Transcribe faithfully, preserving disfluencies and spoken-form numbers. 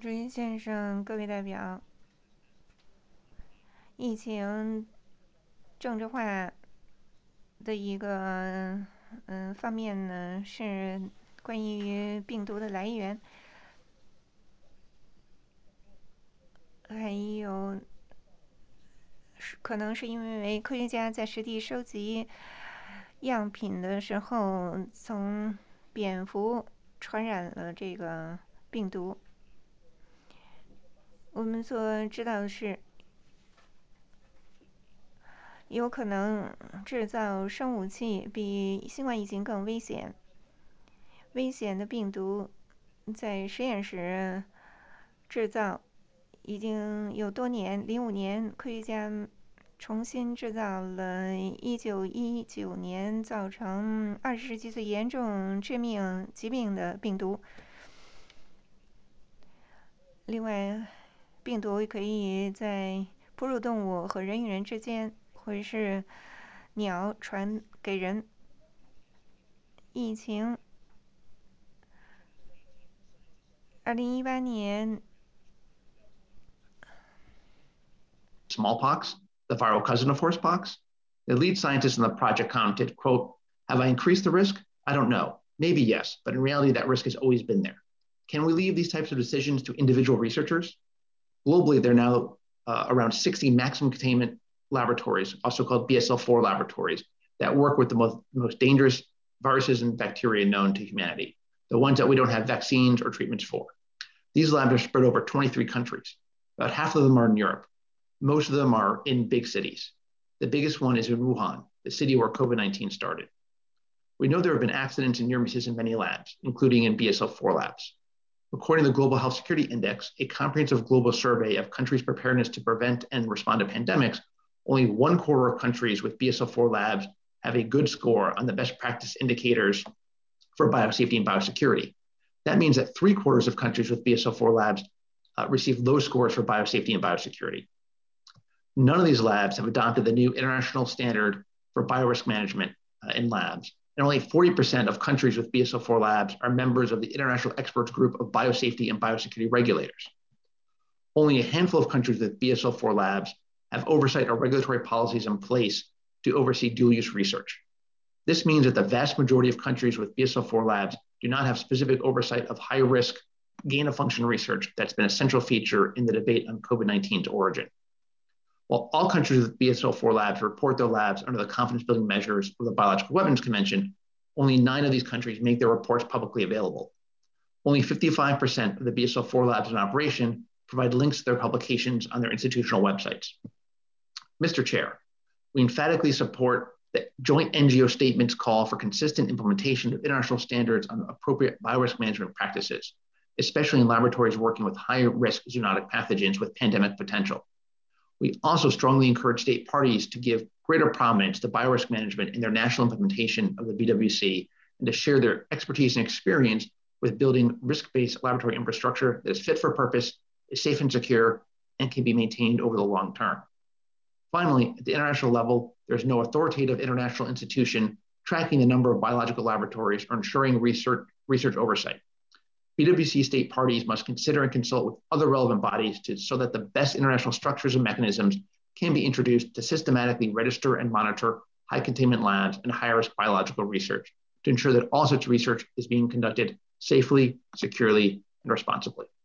主席先生，各位代表，疫情政治化的一个嗯方面呢，是关于病毒的来源，还有可能是因为科学家在实地收集样品的时候，从蝙蝠传染了这个病毒。我们所知道的是，有可能制造生武器比新冠疫情更危险。危险的病毒在实验室制造已经有多年，零五年科学家重新制造了一九一九年造成二十世纪最严重致命疾病的病毒。另外，病毒可以在哺乳动物和人与人之间，或者是鸟传给人。疫情，二零一八年 smallpox, the viral cousin of horsepox. The lead scientist in the project commented, quote, "Have I increased the risk? I don't know. Maybe yes, but in reality, that risk has always been there. Can we leave these types of decisions to individual researchers? Globally, there are now uh, around sixty maximum containment laboratories, also called B S L four laboratories, that work with the most, most dangerous viruses and bacteria known to humanity, the ones that we don't have vaccines or treatments for. These labs are spread over twenty-three countries. About half of them are in Europe. Most of them are in big cities. The biggest one is in Wuhan, the city where COVID nineteen started. We know there have been accidents and near misses in many labs, including in B S L four labs. According to the Global Health Security Index, a comprehensive global survey of countries' preparedness to prevent and respond to pandemics, only one quarter of countries with B S L four labs have a good score on the best practice indicators for biosafety and biosecurity. That means that three quarters of countries with B S L four labs uh, receive low scores for biosafety and biosecurity. None of these labs have adopted the new international standard for biorisk management uh, in labs, and only forty percent of countries with B S L four labs are members of the International Experts Group of Biosafety and Biosecurity Regulators. Only a handful of countries with B S L four labs have oversight or regulatory policies in place to oversee dual-use research. This means that the vast majority of countries with B S L four labs do not have specific oversight of high-risk gain-of-function research that's been a central feature in the debate on COVID nineteen's origin. While all countries with B S L four labs report their labs under the confidence building measures of the Biological Weapons Convention, only nine of these countries make their reports publicly available. Only fifty-five percent of the B S L four labs in operation provide links to their publications on their institutional websites. Mister Chair, we emphatically support the joint N G O statement's call for consistent implementation of international standards on appropriate biorisk management practices, especially in laboratories working with high-risk zoonotic pathogens with pandemic potential. We also strongly encourage state parties to give greater prominence to biorisk management in their national implementation of the B W C and to share their expertise and experience with building risk-based laboratory infrastructure that is fit for purpose, is safe and secure, and can be maintained over the long term. Finally, at the international level, there's no authoritative international institution tracking the number of biological laboratories or ensuring research, research oversight. B W C state parties must consider and consult with other relevant bodies to, so that the best international structures and mechanisms can be introduced to systematically register and monitor high containment labs and high risk biological research to ensure that all such research is being conducted safely, securely, and responsibly.